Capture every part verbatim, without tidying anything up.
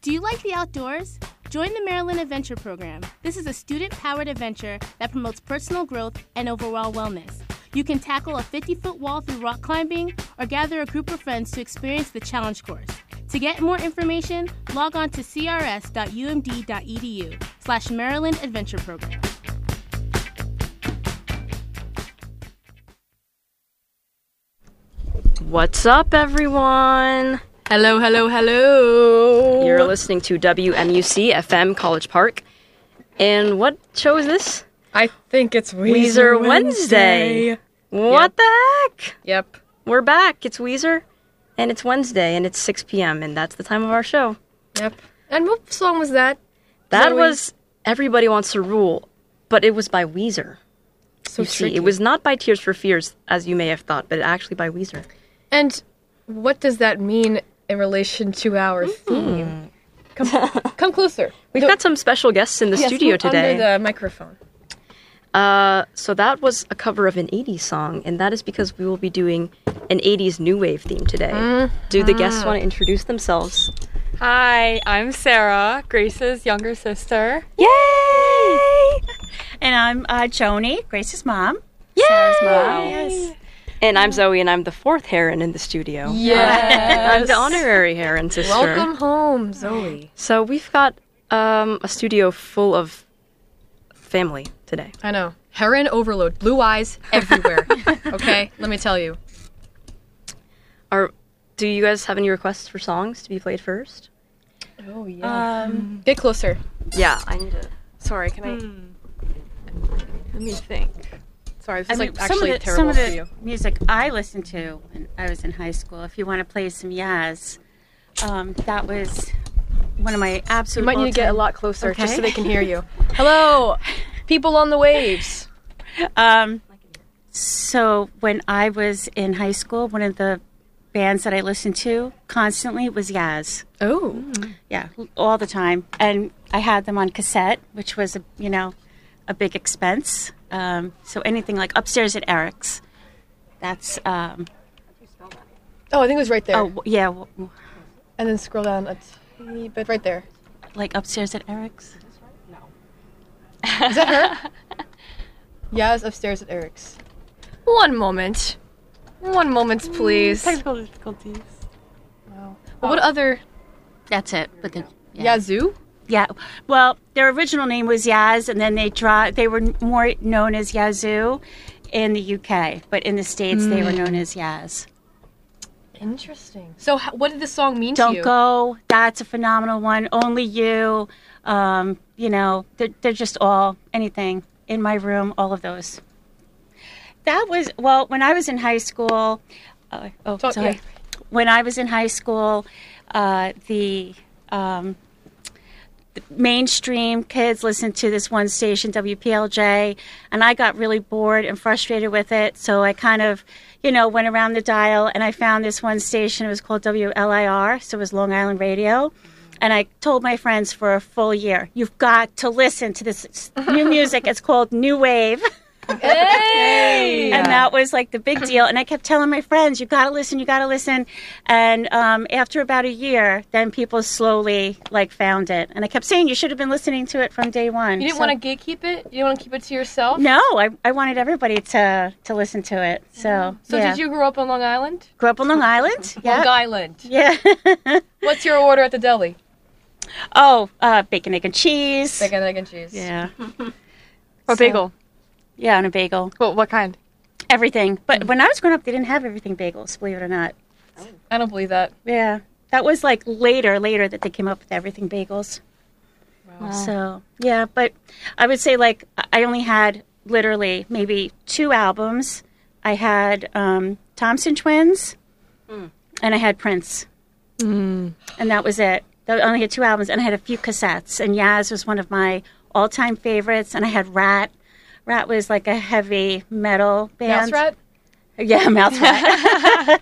Do you like the outdoors? Join the Maryland Adventure Program. This is a student-powered adventure that promotes personal growth and overall wellness. You can tackle a fifty-foot wall through rock climbing or gather a group of friends to experience the challenge course. To get more information, log on to crs.umd.edu slash Maryland Adventure Program. What's up, everyone? Hello, hello, hello. You're listening to W M U C F M College Park. And what show is this? I think it's Weezer, Weezer Wednesday. Wednesday. What Yep. the heck? Yep. We're back. It's Weezer, and it's Wednesday, and it's six p.m., and that's the time of our show. Yep. And what song was that? That Zoe? was Everybody Wants to Rule, but it was by Weezer. So you see, tricky. it was not by Tears for Fears, as you may have thought, but actually by Weezer. And what does that mean in relation to our theme? Come, come closer. We've Do- got some special guests in the yes, studio move today. Under the microphone. Uh, so that was a cover of an eighties song, and that is because we will be doing an eighties new wave theme today. Mm-hmm. Do the guests want to introduce themselves? Hi, I'm Sarah, Grace's younger sister. Yay! And I'm uh, Joni, Grace's mom. Yay! Sarah's mom. Yes. And I'm Zoe, and I'm the fourth Heron in the studio. Yes. I'm the honorary Heron sister. Welcome home, Zoe. So we've got um, a studio full of family today. I know. Heron overload. Blue eyes everywhere. Okay? Let me tell you. Are do you guys have any requests for songs to be played first? Oh, yeah. Um, Get closer. Yeah, I need to. Sorry, can I? Let me think. Sorry, this I is mean, like some of actually the, terrible some of for the you. music I listened to when I was in high school, if you want to play some Yaz, um, that was one of my absolute You might need to get a all-time- lot closer just Okay. so they can hear you. Hello, people on the waves. Um, so when I was in high school, one of the bands that I listened to constantly was Yaz. Oh. Yeah, all the time. And I had them on cassette, which was, a, you know, a big expense. Um, so anything like Upstairs at Eric's, that's, um, Oh, I think it was right there. oh, yeah, w- And then scroll down a teeny bit right there. like Upstairs at Eric's. Is that her? Yaz upstairs at Eric's. One moment. One moment, please. Technical difficulties. Wow. Well, what other... That's it. But then, yeah. Yazoo? Yeah. Well, their original name was Yaz, and then they draw. They were more known as Yazoo in the U K, but in the States they were known as Yaz. Interesting. So h- what did this song mean to Don't you? Go. That's a phenomenal one. Only You. Um, you know, they're, they're just all anything in my room. All of those. That was well when I was in high school. Uh, oh, Talk- sorry. yeah. When I was in high school, uh, the um, mainstream kids listened to this one station, W P L J, and I got really bored and frustrated with it. So I kind of, you know, went around the dial and I found this one station. It was called W L I R, so it was Long Island Radio. And I told my friends for a full year, you've got to listen to this new music. It's called New Wave. Hey! And that was like the big deal. And I kept telling my friends, you got to listen, you got to listen. And um, after about a year, then people slowly like found it. And I kept saying, you should have been listening to it from day one. You didn't So- want to gatekeep it? You didn't want to keep it to yourself? No, I, I wanted everybody to, to listen to it. So, So yeah. did you grow up on Long Island? Grew up on Long Island? Long Yeah. Island. Yeah. What's your order at the deli? Oh, uh, bacon, egg, and cheese. Bacon, egg, and cheese. Yeah. Or bagel. Yeah, and a bagel. Well, what kind? Everything. But when I was growing up, they didn't have everything bagels, believe it or not. I don't believe that. Yeah. That was like later, later that they came up with everything bagels. Wow. So, yeah, but I would say like I only had literally maybe two albums. I had um, Thompson Twins and I had Prince. Mm. And that was it. I only had two albums and I had a few cassettes. And Yaz was one of my all-time favorites. And I had Rat. Rat was like a heavy metal band. Mouse Rat? Yeah, Mouse Rat.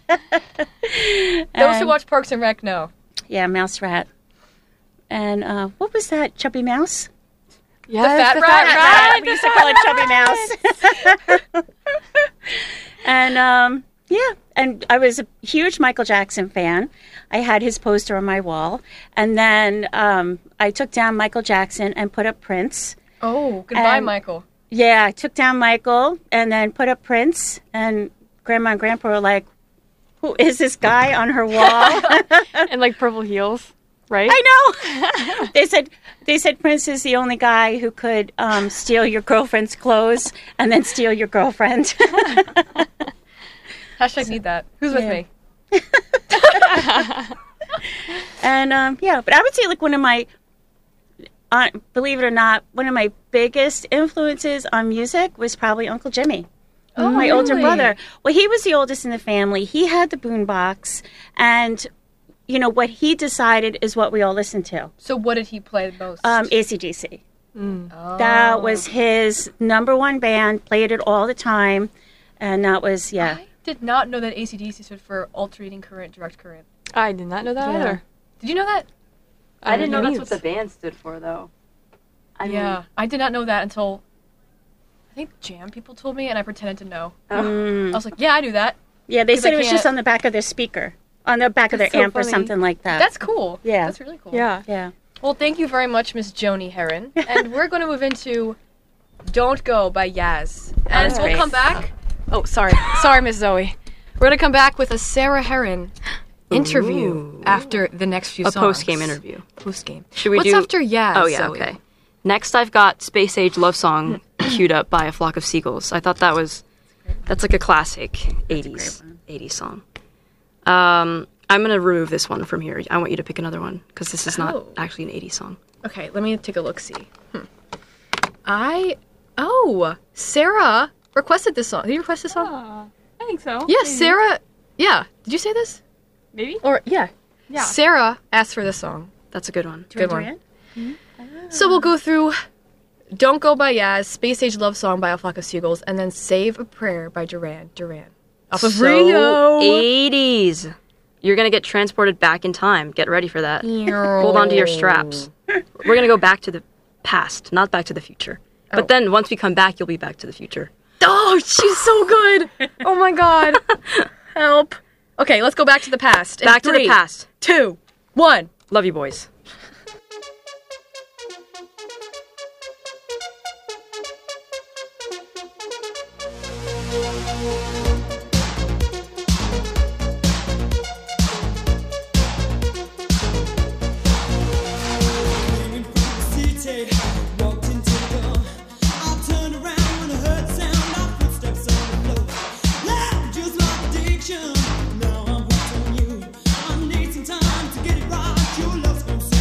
Those who And- watch Parks and Rec know. Yeah, Mouse Rat. And uh, what was that? Chubby Mouse? Yes, fat the rat, fat right? We used to call it Chubby Mouse. And um, Yeah, and I was a huge Michael Jackson fan. I had his poster on my wall. And then um, I took down Michael Jackson and put up Prince. Oh, goodbye, And- Michael. Yeah, I took down Michael and then put up Prince. And Grandma and Grandpa were like, who is this guy on her wall? And like purple heels, right? I know. They said they said Prince is the only guy who could um, steal your girlfriend's clothes and then steal your girlfriend. Hashtag need that. Who's with Yeah. me? And um, yeah, but I would say like one of my, uh, believe it or not, one of my biggest influences on music was probably Uncle Jimmy. Oh, my older really? brother. Well, he was the oldest in the family. He had the boombox, and you know what he decided is what we all listened to. So what did he play the most? Um, A C D C. Oh. That was his number one band. Played it all the time, and that was yeah. I did not know that A C D C stood for alternating current, direct current. I did not know that Yeah. either. Did you know that? I didn't know that's either. what the band stood for, though. I mean, Yeah, I did not know that until I think Jam people told me, and I pretended to know. Mm. I was like, yeah, I knew that. Yeah, they 'Cause said I it was just can't- on the back of their speaker, on the back of their That's so amp or funny. something like that. That's cool. Yeah. That's really cool. Yeah. yeah. Well, thank you very much, Miss Joni Heron. And we're going to move into Don't Go by Yaz. And That's we'll great. come back. Oh, sorry. Sorry, Miss Zoe. We're going to come back with a Sarah Heron interview Ooh. after the next few A songs. post-game interview. Post-game. Should we What's do- after Yaz, Oh, yeah, Zoe? okay. Next, I've got Space Age Love Song queued up by A Flock of Seagulls. I thought that was, that's like a classic eighties, eighties song. Um, I'm going to remove this one from here. I want you to pick another one, because this is not Oh. actually an eighties song. Okay, let me take a look-see. Hmm. I... Oh, Sarah requested this song. Did you request this song? Uh, I think so. Yeah, Maybe. Sarah... Yeah. Did you say this? Maybe. Or, yeah. Yeah. Sarah asked for this song. That's a good one. Good Duran one. Duran? So we'll go through Don't Go by Yaz, Space Age Love Song by A Flock of Seagulls, and then Save a Prayer by Duran Duran. Off of So Rio. eighties. You're going to get transported back in time. Get ready for that. Hold on to your straps. We're going to go back to the past, not back to the future. But Oh. then once we come back, you'll be back to the future. Oh, she's so good. Oh my god. Help. Okay, let's go back to the past. In Back to three, the past. Two, one. Love you, boys. Now I'm hooked on you. I need some time to get it right. Your love's gonna say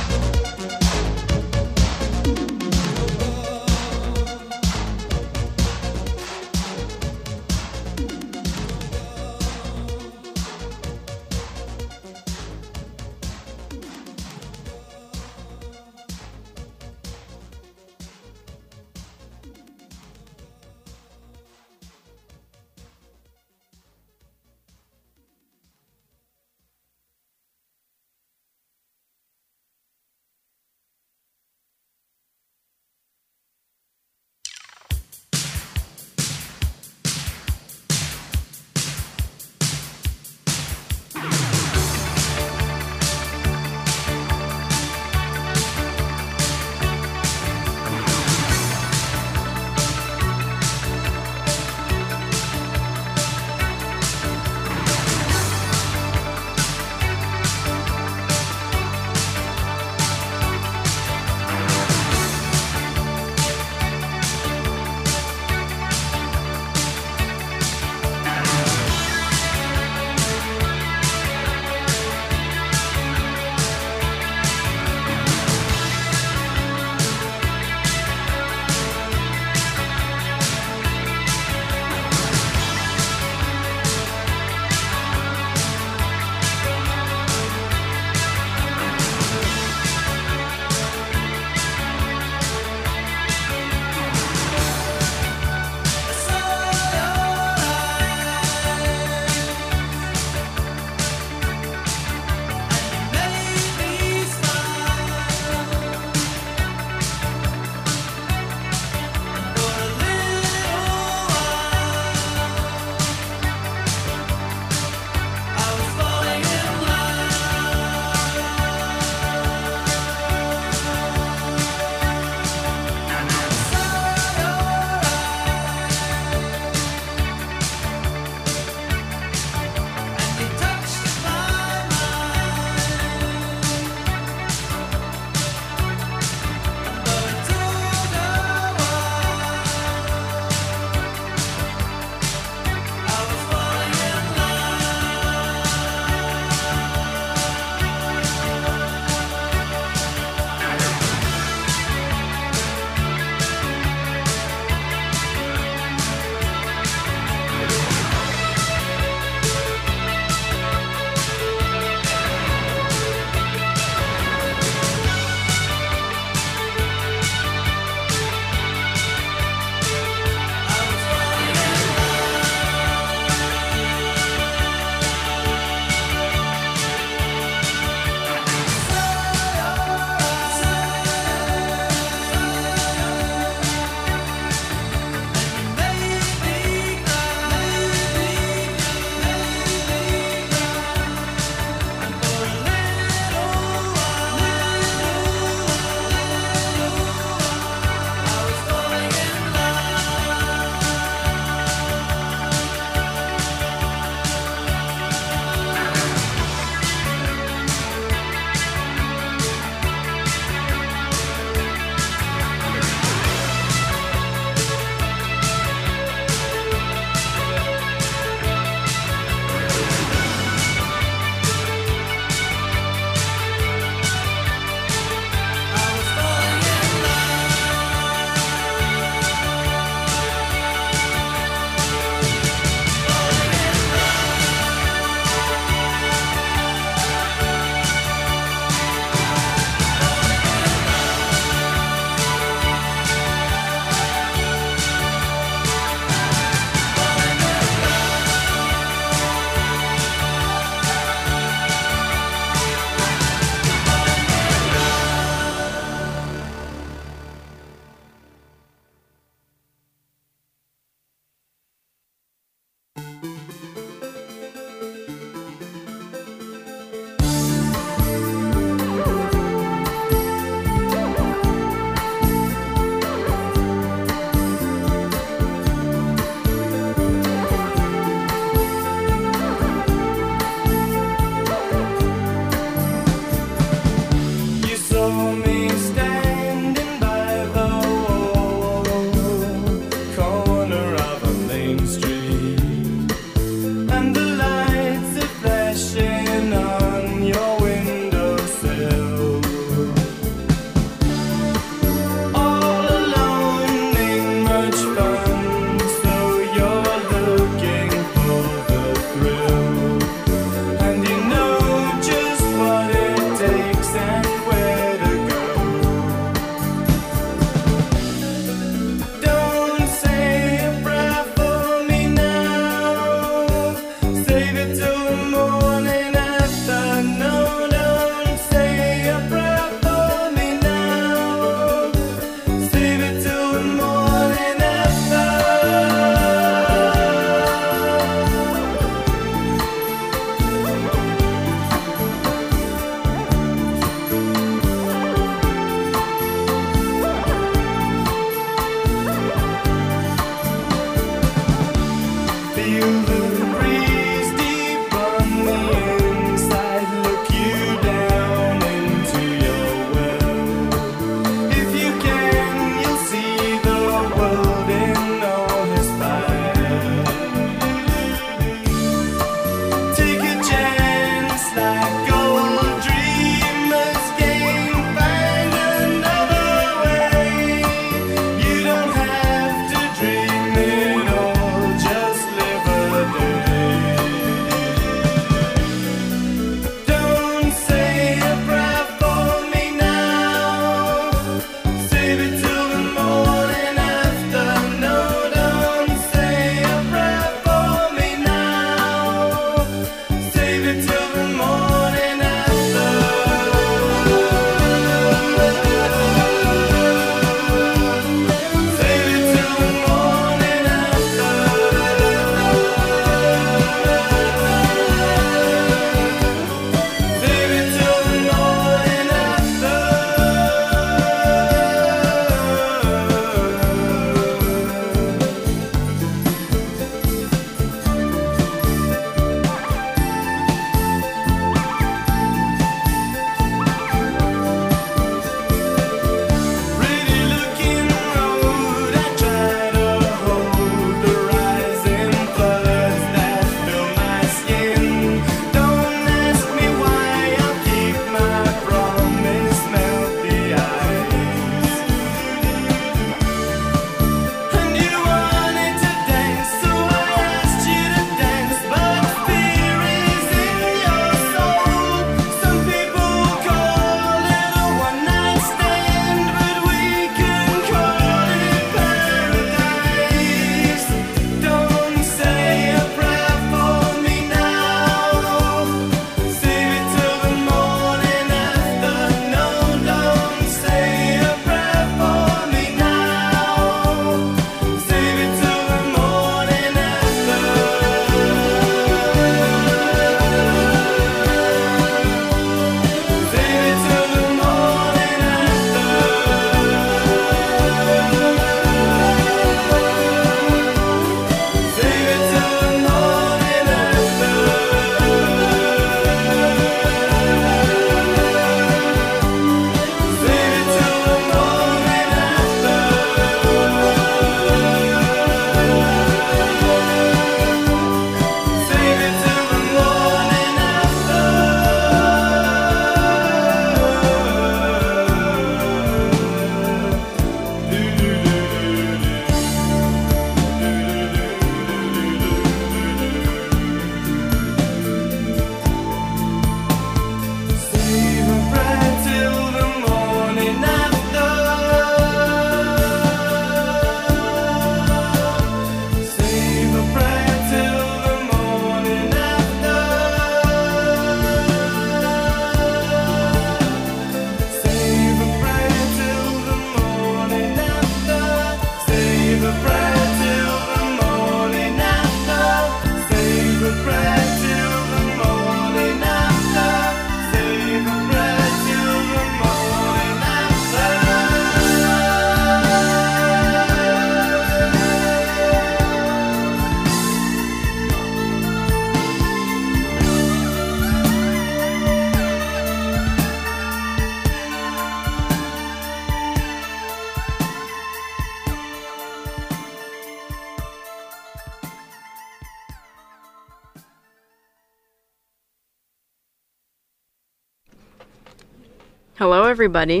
Hello, everybody.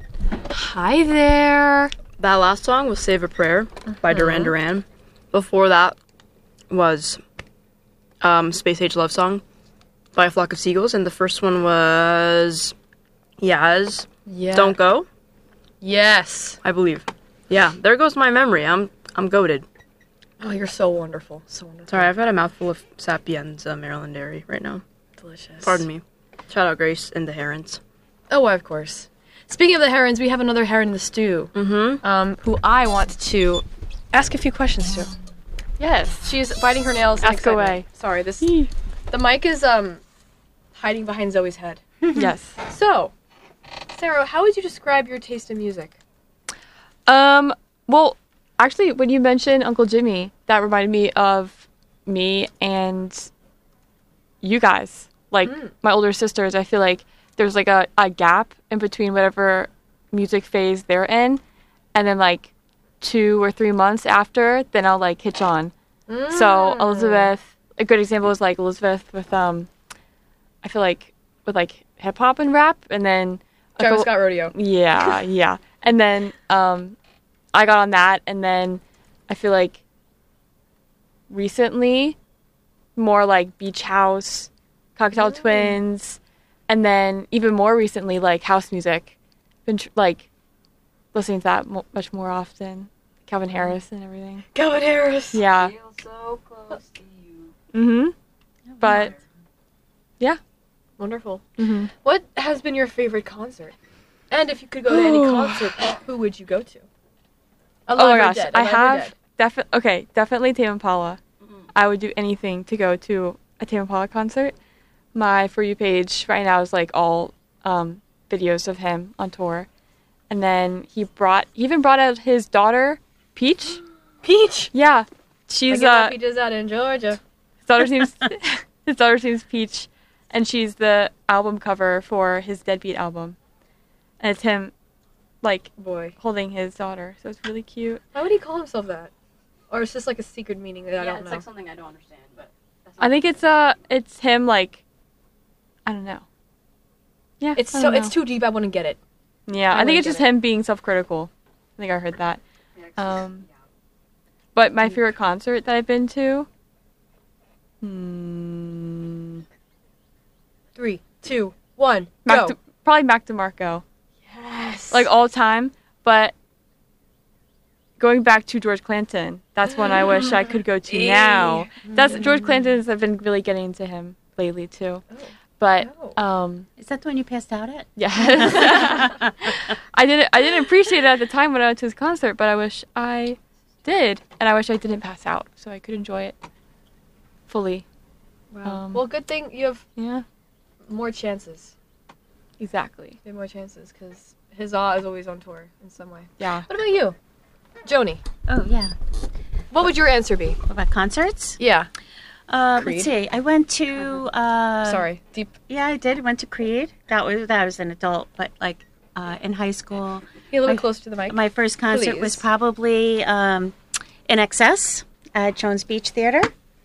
Hi there. That last song was Save a Prayer by Duran Duran. Before that was um, Space Age Love Song by A Flock of Seagulls. And the first one was Yaz, Yeah. Don't Go, Yes. I believe. Yeah, there goes my memory. I'm I'm goated. Oh, you're so wonderful. So wonderful. Sorry, I've got a mouthful of Sapienza Maryland Dairy right now. Delicious. Pardon me. Shout out Grace and the Herons. Oh, why, of course. Speaking of the herons, we have another heron in the stew, Mm-hmm. um, who I want to ask a few questions to. Yes. She's biting her nails. in Ask excitement. away. Sorry, this the mic is um hiding behind Zoe's head. Yes. So, Sarah, how would you describe your taste in music? Um. Well, actually, when you mentioned Uncle Jimmy, that reminded me of me and you guys, like Mm. my older sisters. I feel like there's like a, a gap in between whatever music phase they're in, and then like two or three months after, then I'll like hitch on. So Elizabeth, a good example is like Elizabeth with um, I feel like with like hip hop and rap, and then a Travis couple- Scott Rodeo. yeah, yeah, and then um, I got on that, and then I feel like recently more like Beach House, Cocktail Twins, and then even more recently like house music. Been tr- like listening to that mo- much more often. Calvin Harris and everything. Calvin Harris. Yeah. Feel so close to you. Mhm. But yeah. Wonderful. Mhm. What has been your favorite concert? And if you could go to any concert, who would you go to? Oh Alive my or gosh, dead? I Alive or have dead? defi- okay, definitely Tame Impala. I would do anything to go to a Tame Impala concert. My For You page right now is like all um, videos of him on tour, and then he brought he even brought out his daughter Peach. Peach. Yeah, I she's get my uh peaches out in Georgia. his daughter's name's his daughter's name's Peach, and she's the album cover for his Deadbeat album, and it's him like Boy. holding his daughter, so it's really cute. Why would he call himself that? Or is this like a secret meaning that I yeah, don't it's know? like something I don't understand, but that's I think it's uh it's him like I don't know. Yeah, it's I so don't it's know. too deep. I wouldn't get it. Yeah, I I, think wouldn't it's just get it. him being self-critical. I think I heard that. Yeah, it's- Um, but my favorite concert that I've been to. Hmm. Three, two, one, Mac go. De- probably Mac DeMarco, Yes. like all time. But going back to George Clanton, that's one I wish I could go to now. That's George Clanton's. I've been really getting into him lately too. Oh. But Oh. um, Is that the one you passed out at? yes, I didn't. I didn't appreciate it at the time when I went to his concert, but I wish I did, and I wish I didn't pass out so I could enjoy it fully. Wow. Um, well, good thing you have Yeah, more chances. exactly. You have more chances because his awe is always on tour in some way. Yeah. What about you, Joni? Oh, yeah. What would your answer be? What about concerts? Yeah. Uh, Creed? let's see. I went to. Uh, Sorry. Deep. Yeah, I did. Went to Creed. That was that was an adult, but like uh, in high school, Be a little My- bit closer to the mic. my first concert was Please. probably um, In Excess at Jones Beach Theater.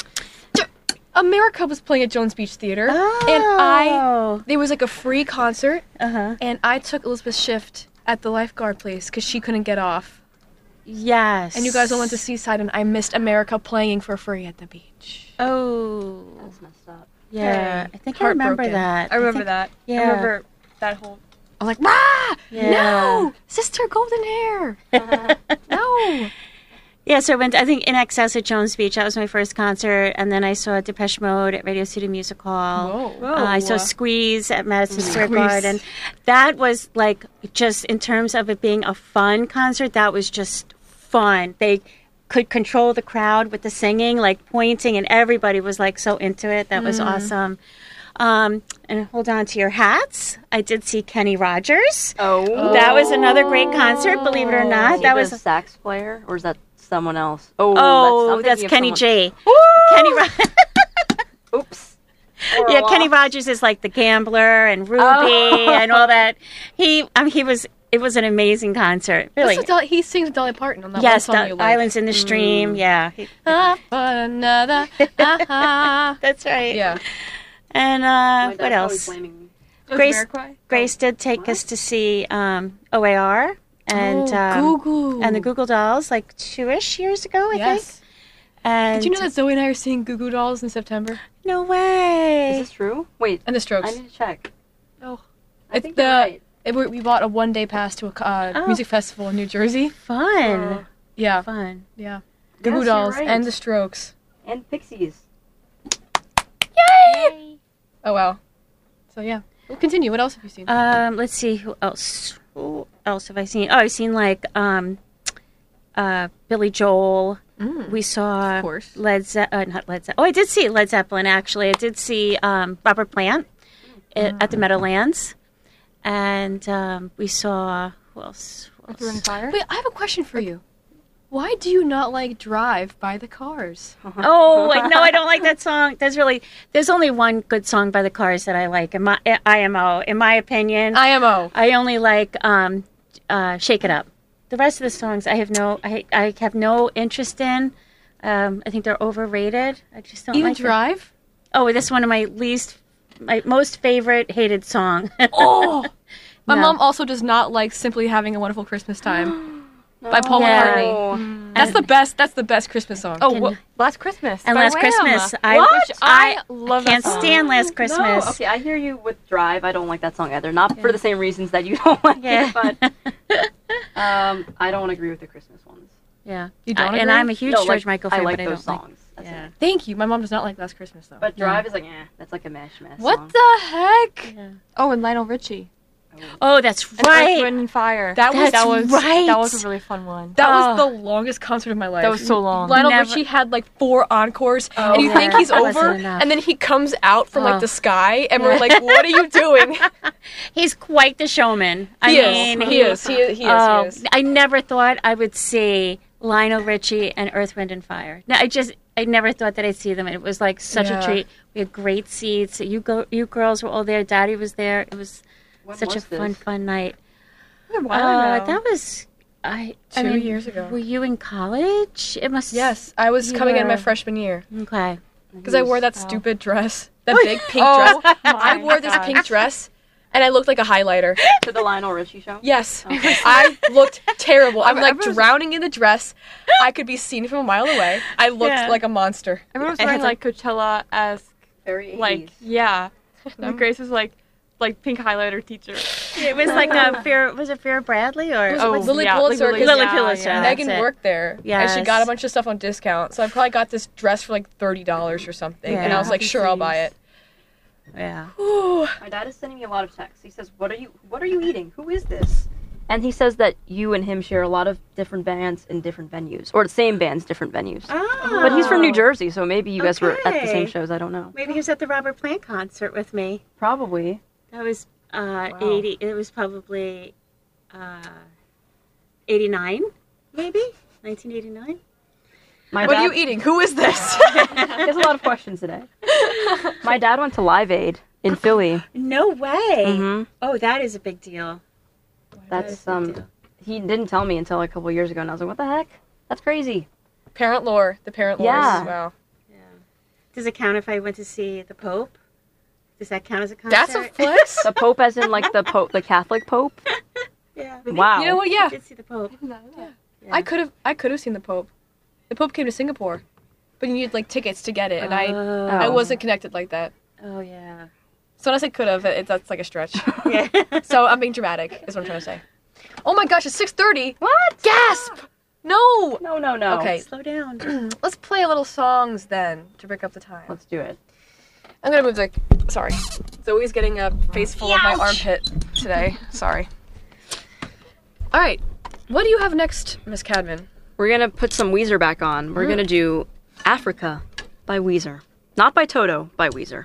America was playing at Jones Beach Theater, Oh. and I there was like a free concert, Uh huh. and I took Elizabeth Shift at the lifeguard place because she couldn't get off, Yes. and you guys all went to Seaside, and I missed America playing for free at the beach. Oh. That's messed up. Yeah. I think I remember Heartbroken. that. I remember think- that. yeah. I remember that whole. I was like, rah! Yeah. No, sister, golden hair. No. Yeah, so I went, I think, In Excess at Jones Beach. That was my first concert. And then I saw Depeche Mode at Radio City Music Hall. Whoa. Uh, I saw Squeeze at Madison Square Squeeze. Garden. That was like, just in terms of it being a fun concert, that was just fun. They could control the crowd with the singing, like pointing, and everybody was like so into it. That was awesome. Um, and hold on to your hats. I did see Kenny Rogers. Oh. That was another great concert, believe it or not. Is he That the was. sax player, or is that someone else? Oh, Oh, I'm that's, thinking of Kenny someone- G. Kenny Ro- Oops. Yeah, Kenny Rogers is like the gambler and Ruby Oh. and all that. He, I mean, he was. It was an amazing concert. Really. That's what Dol- he sings Dolly Parton on that Yes, one song the you like. Islands in the Stream. Yeah, He- Ah, but another. ah, that's right. yeah. And uh, what else? Grace, Jamiroquai? Grace did take us to see um, O A R and Oh, um, Goo-Goo. and the Google Dolls like two-ish years ago, I think. Yes. And Did you know that Zoe and I are seeing Goo Goo Dolls in September? No way. Is this true? Wait, And the Strokes. I need to check. Oh. I It's think the. you're right. It, we we bought a one day pass to a uh, Oh. music festival in New Jersey. Fun. Uh, Yeah, Fun. yeah. Goo Yes, Goo you're Dolls right. and the Strokes. And Pixies. Yay! Oh wow. So yeah, we'll continue. What else have you seen? Um, let's see who else. Who else have I seen? Oh, I've seen like um, uh, Billy Joel. Mm. We saw Of course. Led Ze- uh, not Led Zeppelin. Oh, I did see Led Zeppelin actually. I did see um, Robert Plant at, at the Meadowlands, and um, we saw who else? Who Earth, Wind, and else? Fire? Wait, I have a question for you. Why do you not like Drive by the Cars? Oh, like, no, I don't like that song. There's really, there's only one good song by the Cars that I like. In my, I M O, in my opinion. I M O. I only like um, uh, Shake It Up. The rest of the songs, I have no, I, I have no interest in. Um, I think they're overrated. I just don't Even like them. Drive? Oh, this is one of my least, my most favorite hated song. Oh! My No. mom also does not like Simply Having a Wonderful Christmas Time by Paul Yeah. McCartney. That's the best. That's the best Christmas song. Oh, Can- wha- Last Christmas. And by Last Wham! Christmas, I, What? I, I love can't that song. stand Last Christmas. No, okay, I hear you with Drive. I don't like that song either. Not for the same reasons that you don't like Yeah. it, but um, I don't agree with the Christmas ones. Yeah, You don't I- and agree? I'm a huge No, George like, Michael I fan, like but I those don't like. songs. That's Yeah. it. Thank you. My mom does not like Last Christmas, though. But Yeah. Drive is like, eh, that's like a mash mash What song. the heck? Yeah. Oh, and Lionel Richie. Oh, that's And Earth, right. Wind, and Fire. That was- that was right. That was a really fun one. That Oh. was the longest concert of my life. That was so long. Lionel Never- Richie had like four encores, Oh, and you yeah. think he's That wasn't over, enough. and then he comes out from Oh. like the sky, and we're like, "What are you doing?" He's quite the showman. I he, mean, is. he is. He is. He is. Oh, He is. I never thought I would see Lionel Richie and Earth, Wind, and Fire. No, I just, I never thought that I'd see them. It was like such Yeah. a treat. We had great seats. You go, you girls were all there. Daddy was there. It was When such was a fun, this? fun night. A while Uh, ago. that was, I, I Two mean, years ago. Were you in college? It must. Yes, I was You coming in my were- freshman year Okay. because I wore that Oh. stupid dress, that big pink Oh, dress. my I wore this God. pink dress, and I looked like a highlighter. To the Lionel Richie show? Yes, I looked terrible. I'm like Everyone's- drowning in the dress. I could be seen from a mile away. I looked Yeah. like a monster. Everyone was I wearing had, like Coachella-esque, Very like, eighties. yeah. And Grace was like, like pink highlighter teacher. It was like a Fear. Was it Fear Bradley or was Oh, like Lily yeah, Pulitzer, Like, 'cause Lily yeah, Pulitzer. yeah. That's Megan it. worked there, and she Yes. got a bunch of stuff on discount. So I probably got this dress for like thirty dollars or something, and I Yeah. was like, sure, I'll buy it. Yeah. Ooh. My dad is sending me a lot of texts. He says, "What are you? What are you eating? Who is this?" And he says that you and him share a lot of different bands in different venues, or the same bands, different venues. Oh. But he's from New Jersey, so maybe you guys were at the same Okay. shows. I don't know. Maybe he was at the Robert Plant concert with me. Probably. That was uh, Wow. eighty. It was probably uh, eighty-nine, maybe nineteen eighty-nine. My What dad, are you eating? Who is this? He has a lot of questions today. My dad went to Live Aid in Philly. No way. hmm Oh, that is a big deal. That's That is a um. big deal. He didn't tell me until like, a couple years ago, and I was like, "What the heck? That's crazy." Parent lore. The parent lore. Yeah. Is, wow. Does it count if I went to see the Pope? Does that count as a concert? That's a flex. The Pope, as in like the Pope, the Catholic Pope. Yeah. Wow. You know what? I Yeah, did see the Pope. Yeah. I could have. I could have seen the Pope. The Pope came to Singapore, but you needed like tickets to get it, and I Oh. I wasn't connected like that. Oh yeah. So when I say could have, it, that's like a stretch. Yeah. So I'm being dramatic, is what I'm trying to say. Oh my gosh, it's six thirty. What? Gasp! No. No, no, no. Okay, Slow down. let's play a little songs then to break up the time. Let's do it. I'm gonna move the. Sorry, Zoe's getting a face full of my armpit today. Sorry. All right, what do you have next, Miss Cadman? We're gonna put some Weezer back on. We're gonna do Africa by Weezer. Not by Toto, by Weezer.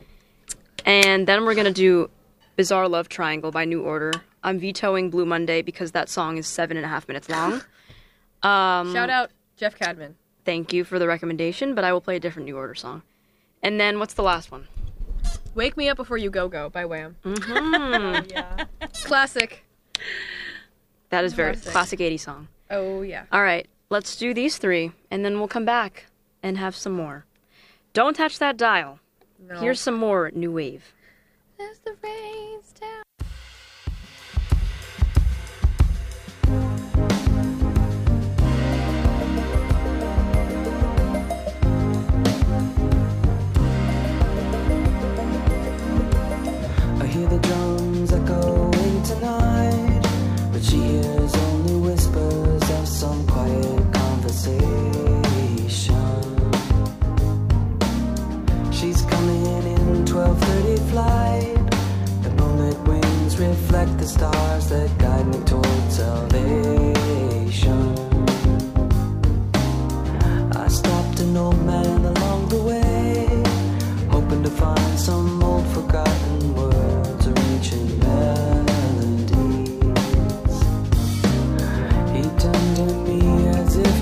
And then we're gonna do Bizarre Love Triangle by New Order. I'm vetoing Blue Monday because that song is seven and a half minutes long. Um, Shout out Jeff Cadman. Thank you for the recommendation, but I will play a different New Order song. And then what's the last one? Wake Me Up Before You Go Go by Wham. Mm-hmm. Yeah. Classic. That is very Classic. classic eighties song. Oh yeah. All right, let's do these three, and then we'll come back and have some more. Don't touch that dial. No. Here's some more new wave. As the rains down. I hear the drums echoing tonight, but she hears only whispers of some quiet conversation. She's coming in twelve thirty flight. The moonlit wings reflect the stars that guide me towards salvation. I stopped an old man along the way, hoping to find some old forgotten words or ancient melodies. He turned to me as if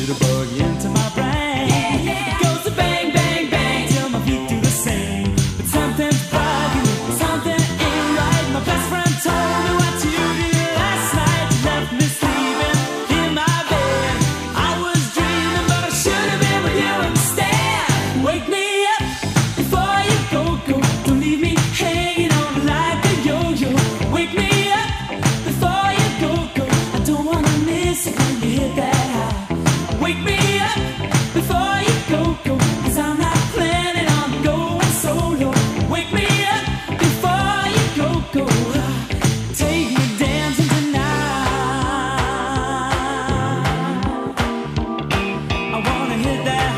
the boogie into my brain. It goes to bang, bang, bang till my feet do the same. But something's bugging me, something ain't right. My best friend told me what you did last night. You left me sleeping in my bed. I was dreaming, but I should have been with you instead. Wake me up before you go, go. Don't leave me hanging on like a yo-yo. Wake me up before you go, go. I don't wanna miss it when you hit that high. Wake me up before you go, go. Cause I'm not planning on going solo. Wake me up before you go, go. Take me dancing tonight. I wanna hit that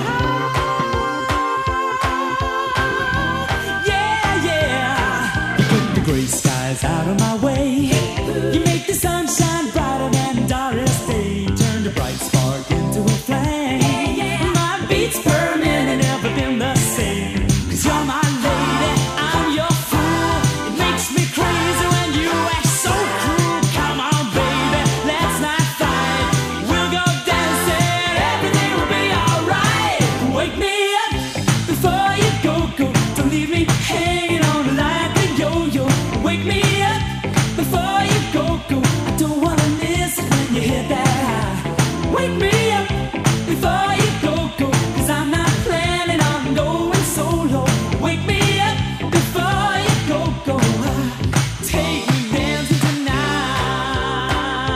high. Yeah, yeah. You put the gray skies out of my way. You make the sunshine brighter than Doris Day. Turn the bright spark into a flame. My beats per minute never been the same. Cause you're my lady, I'm your fool. It makes me crazy when you act so cruel. Come on, baby, let's not fight. We'll go dancing, everything will be alright. Wake me up before you go, go. Don't leave me hanging on like a yo-yo. Wake me up before you go, go. I don't wanna miss it when you hit that high. Wake me up before you go, go. Cause I'm not planning on going solo. Wake me up before you go, go. Take me dancing tonight.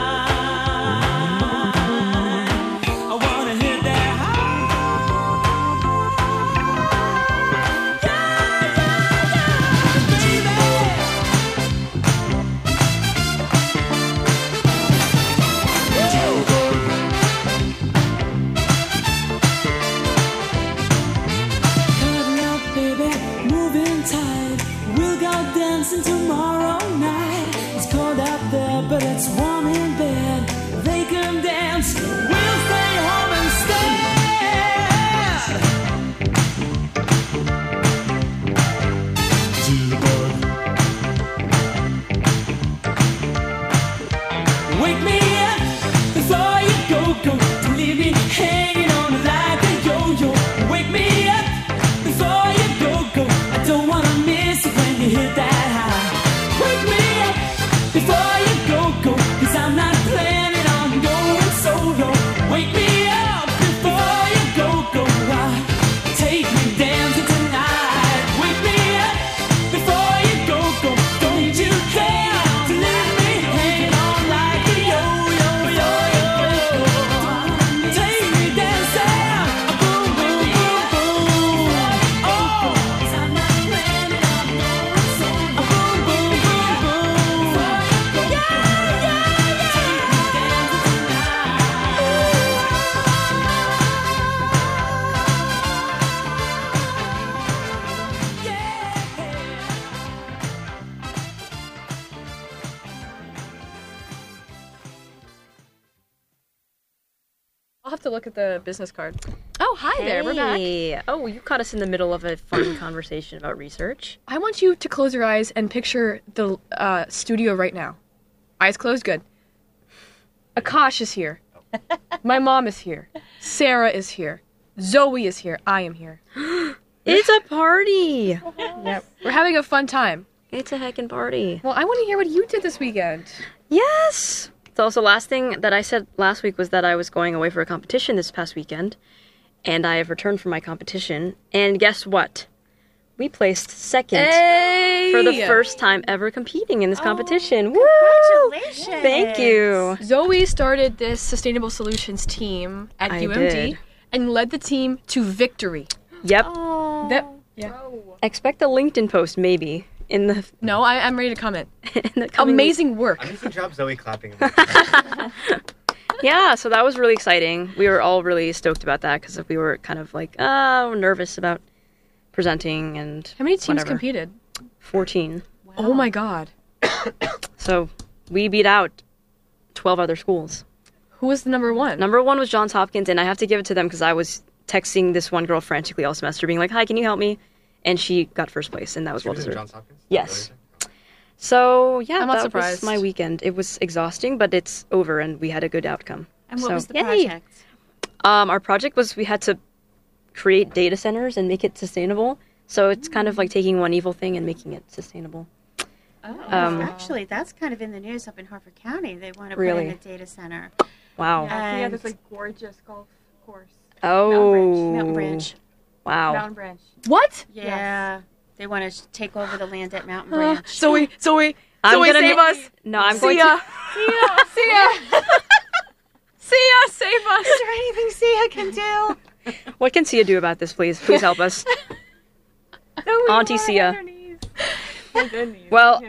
I wanna hit that high. Yeah, yeah, yeah, baby. Cuddle up, baby, moving tight. We'll go dancing tomorrow night. It's cold out there, but it's warm in bed. They can dance, we'll stay home instead. To the bug. Wake me up before you go, go. Don't leave me hanging on like a yo-yo. Wake me up before you go, go. I don't wanna miss it when you hit that high. Wake me up before you go, go. Cause I'm not planning on going solo. Wake me up before you go, go. Take me dancing tonight. Wake me up before you go, go. Don't you care to leave me hanging on like a yo-yo, yo-yo, yo. Take me dancing, boom, boom, boom, boom. Oh, 'cause I'm not planning on going solo. Boom, boom, boom, boom. Yeah, yeah, yeah. Take me dancing tonight. Yeah. I'll have to look at the business card. Oh, hi there. We're back. Hey. Oh, you caught us in the middle of a fun conversation about research. I want you to close your eyes and picture the uh, studio right now. Eyes closed, good. Akash is here. My mom is here. Sarah is here. Zoe is here. I am here. It's a party. Yep. We're having a fun time. It's a heckin' party. Well, I want to hear what you did this weekend. Yes. So, so last thing that I said last week was that I was going away for a competition this past weekend, and I have returned from my competition. And guess what? We placed second Hey! for the first time ever competing in this competition. Woo! Congratulations. Thank you. Zoe started this Sustainable Solutions team at I U M D did. and led the team to victory. Yep. Oh. That, yeah. Expect a LinkedIn post maybe in the No, I, I'm ready to comment. in the coming Amazing work. I'm just gonna drop Zoe clapping. Yeah, so that was really exciting. We were all really stoked about that because we were kind of like, oh, nervous about presenting and How many teams whatever. competed? fourteen. Oh my god. So we beat out twelve other schools. Who was the number one? Number one was Johns Hopkins, and I have to give it to them because I was texting this one girl frantically all semester, being like, hi, can you help me? And she got first place, and that was She well was in deserved. Johns Hopkins? Yes. So, yeah, I'm not that surprised. was my weekend. It was exhausting, but it's over, and we had a good outcome. And what So, was the yay. project? Um, our project was we had to create data centers and make it sustainable. So it's kind of like taking one evil thing and making it sustainable. Oh, Um, actually, that's kind of in the news up in Harford County. They want to Really? put in a data center. Wow. Yeah. yeah, there's a gorgeous golf course. Oh. Mountain Branch. Wow. Mountain Branch. What? Yeah. They want to take over the land at Mountain Uh, Branch. Zoe, Zoe, I'm Zoe, gonna save na- us. No, I'm See going ya. to. See ya. See ya. See ya. Save us. Is there anything Sia can do? What can Sia do about this, please? Please help us. Auntie Sia. Well,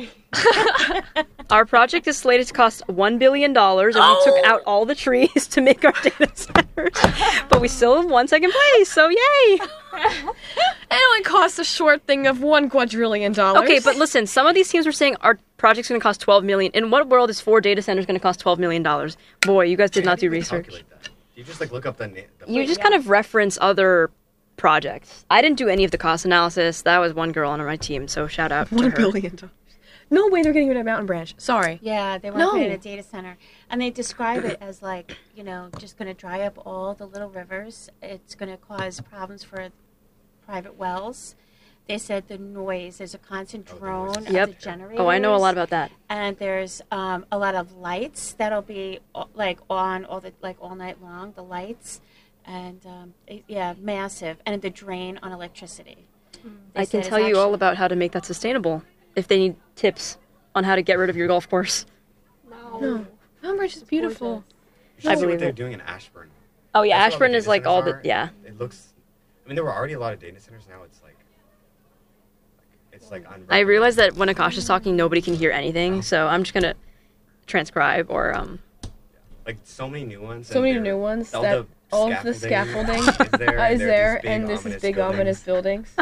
our project is slated to cost one billion dollars, and we took out all the trees to make our data centers. But we still have one second place, so yay! It only costs a short thing of one quadrillion dollars. Okay, but listen, some of these teams were saying our project's going to cost twelve million dollars. In what world is four data centers going to cost twelve million dollars? Boy, you guys did How not do do you research. calculate that? You just like look up the name. You just kind of reference other projects. I didn't do any of the cost analysis. That was one girl on my team, so shout out to one her. billion dollars. No way they're getting rid of Mountain Branch. Sorry. Yeah, they want to No. put in a data center. And they describe it as like, you know, just going to dry up all the little rivers. It's going to cause problems for private wells. They said the noise, there's a constant drone Yep. of the generators. Oh, I know a lot about that. And there's um, a lot of lights that'll be uh, like on all the like all night long, the lights. And um, it- yeah, massive. And the drain on electricity. They I said can it's tell you all actually- about how to make that sustainable if they need tips on how to get rid of your golf course. No. Mountain Branch is beautiful. You should I see believe what they're it. doing in Ashburn. Oh yeah, That's where all the Ashburn is data like all centers the are. yeah. It looks. I mean, there were already a lot of data centers. Now it's like. It's like. I realize that when Akash is talking, nobody can hear anything, so I'm just gonna transcribe or um. Like so many new ones. So and many they're- new ones all that the all of the scaffolding is there, uh, and is they're there, these big, and this is ominous big buildings. ominous buildings.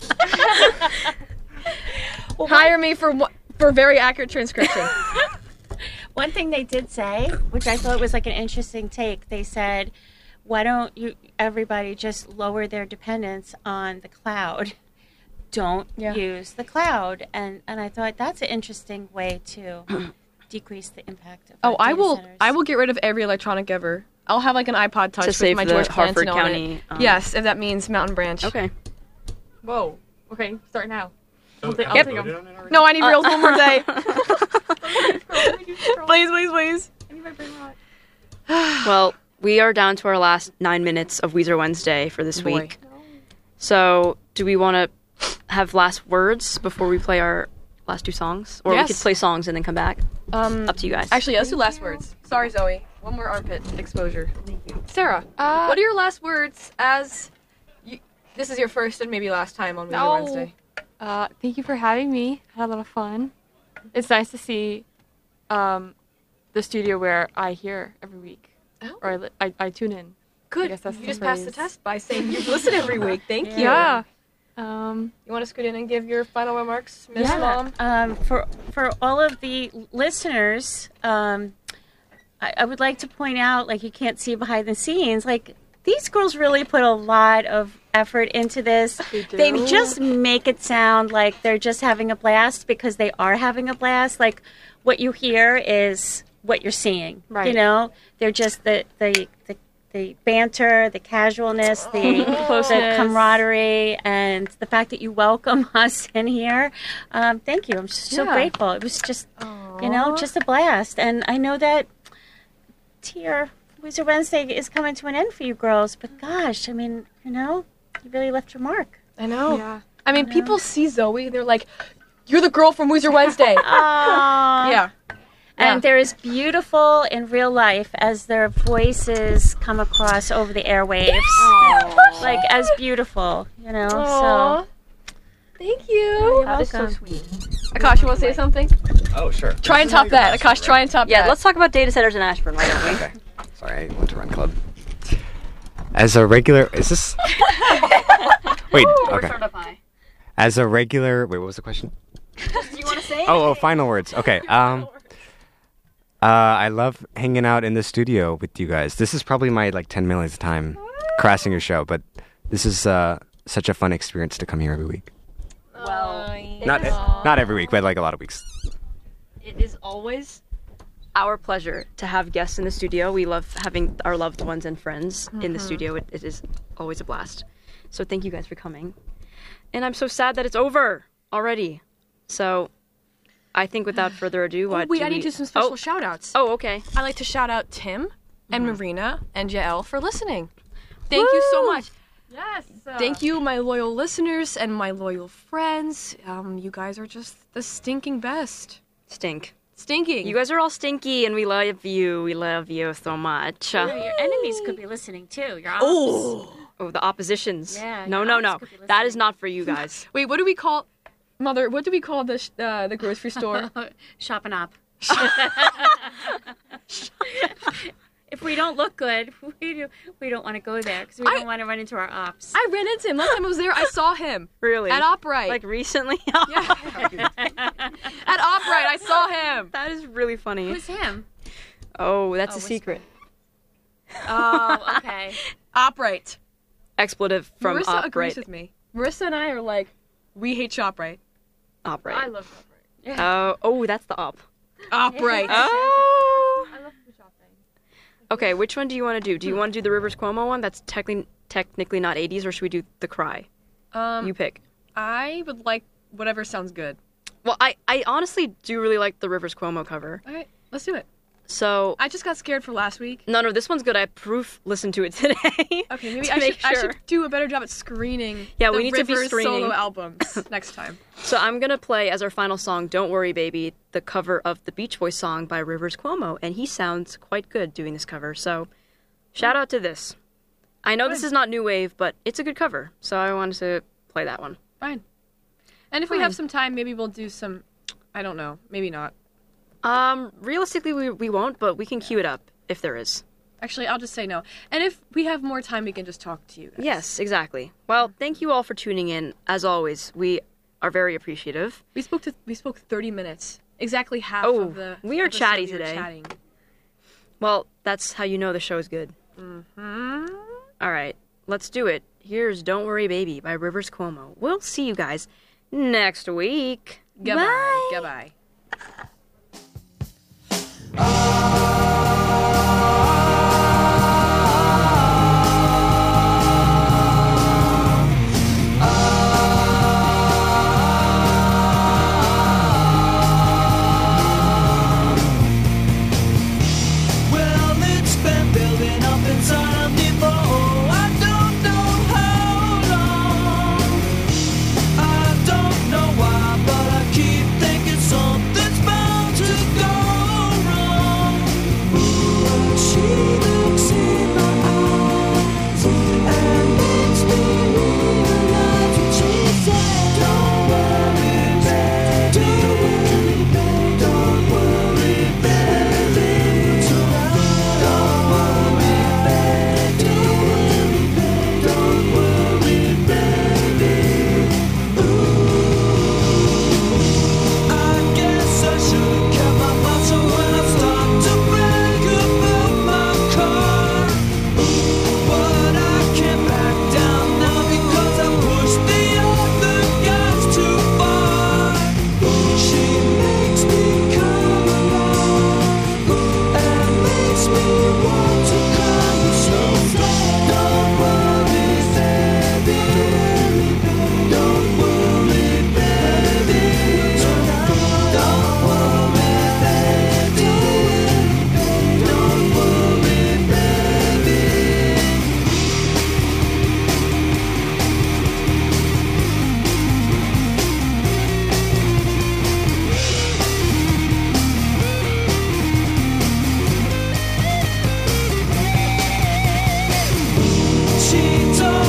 Hire me for wha- for very accurate transcription. One thing they did say, which I thought was like an interesting take, they said, why don't you everybody just lower their dependence on the cloud? Don't Yeah. use the cloud. And and I thought that's an interesting way to decrease the impact of Oh, our I data will. centers. I will get rid of every electronic ever. I'll have like an iPod Touch with save my the George Harford Clanton on County, it. um, Yes, if that means Mountain Branch. Okay. Whoa. Okay, start now. So, I'll take- have I'll you take 'em. voted on it already? No, I need reels one more day. Please. Please, please, please. Well, we are down to our last nine minutes of Weezer Wednesday for this Boy. week. So, do we want to have last words before we play our last two songs, or Yes. we could play songs and then come back? Um, Up to you guys. Actually, let's do last words. Sorry, Zoe. One more armpit exposure. Sarah, Uh, what are your last words as you, this is your first and maybe last time on Weezer No. Wednesday? Uh, thank you for having me. Had a lot of fun. It's nice to see um, the studio where I hear every week, Oh. or I, li- I, I tune in. Good. I guess that's you the just passed the phrase. test by saying you listen every week. Thank you. Yeah. Um, You want to scoot in and give your final remarks, Miss Yeah. Mom? Um, for for all of the listeners, um, I, I would like to point out, like you can't see behind the scenes, like these girls really put a lot of effort into this. They do. just make it sound like they're just having a blast because they are having a blast. Like what you hear is what you're seeing. You Right. know, they're just the the the, the banter, the casualness, the, the Closeness. camaraderie, and the fact that you welcome us in here. Um, thank you. I'm so Yeah. grateful. It was just, you know, just a blast. And I know that Tier Weezer Wednesday is coming to an end for you girls, but gosh, I mean, you know, you really left your mark. I know. yeah. I mean, people see Zoe, they're like, "You're the girl from Weezer Wednesday." Aww. Yeah. And Yeah. they're as beautiful in real life as their voices come across over the airwaves. Like, as beautiful, you know? Aw. So, Thank you. you're That is so welcome. sweet. Akash, you want to say something? Oh, sure. Try and top that. Akash, try and top Yeah, that. let's talk about data centers in Ashburn, why don't we? Okay. Sorry, I went to Run Club. As a regular, is this? Wait. Okay. As a regular, wait, what was the question? Do you want to say? Oh, oh, final words. Okay. Um. Uh, I love hanging out in the studio with you guys. This is probably my like ten millionth time crashing your show, but this is uh such a fun experience to come here every week. Well, Not not every week, but like a lot of weeks. it is always our pleasure to have guests in the studio. We love having our loved ones and friends mm-hmm. in the studio. It, it is always a blast. So thank you guys for coming. And I'm so sad that it's over already. So I think without further ado, what oh, wait, do I need we... to do some special oh. shout outs. Oh, okay. I'd like to shout out Tim and Mm-hmm. Marina and Jael for listening. Thank Woo! you so much. Yes. Uh, Thank you, my loyal listeners and my loyal friends. Um, you guys are just the stinking best. Stink. Stinking. You guys are all stinky, and we love you. We love you so much. Your enemies could be listening too. Your ops. Oh, oh, the oppositions. Yeah, No, your no, ops no. could be That is listening. not for you guys. Wait, what do we call... Mother, what do we call the sh- uh, the grocery store? Shop and op. If we don't look good, we do, we don't want to go there because we I- don't want to run into our ops. I ran into him. Last time I was there, I saw him. Really? At Oprite. Like recently? Yeah. At Oprite, I saw him. That is really funny. Who's him? Oh, that's Oh, a what's- secret. Oh, okay. Oprite. Expletive from Marissa agrees Oprite. with me. Marissa and I are like, we hate ShopRite. Oprite. I love shopping. Oh, oh, that's the op. Oprite. Oh. I love the shopping. Okay, which one do you want to do? Do you want to do the Rivers Cuomo one? That's technically technically not eighties, or should we do The Cry? Um, You pick. I would like whatever sounds good. Well, I, I honestly do really like the Rivers Cuomo cover. All right, let's do it. So, I just got scared for last week. no, no, this one's good. I proof listened to it today. Okay, maybe to I make should, I sure. should do a better job at screening Yeah, the we need to be Rivers screening. solo albums next time. So I'm going to play as our final song, Don't Worry Baby, the cover of the Beach Boys song by Rivers Cuomo, and he sounds quite good doing this cover. So, shout out to this. I know this is not new wave, but it's a good cover, so I wanted to play that one. Fine. And if we Fine. have some time, maybe we'll do some, I don't know, maybe not. Um, realistically, we, we won't, but we can cue it up if there is. Actually, I'll just say no. And if we have more time, we can just talk to you guys. Yes, exactly. Well, thank you all for tuning in. As always, we are very appreciative. We spoke to we spoke thirty minutes. Exactly half Oh, of the we are episode chatty we were today. Chatting. Well, that's how you know the show is good. Hmm? All right, let's do it. Here's Don't Worry Baby by Rivers Cuomo. We'll see you guys next week. Goodbye. Bye. Goodbye. Well, it's been building up inside of me for oh, I don't know how long. I don't know why, but I keep thinking something's bound to go wrong. Ooh, she looks in my eyes and makes me realize what she said. Don't worry, baby. Don't worry, baby. Don't worry, baby. Don't worry, baby. Don't worry, baby. Ooh, I guess I should kept my mouth shut when I start to brag about my car. But I can't back down now because I pushed the other guys too far. She makes me come alive and makes me want to cry. So don't worry, baby. Don't worry, baby. Don't worry, baby. Don't worry, baby. She told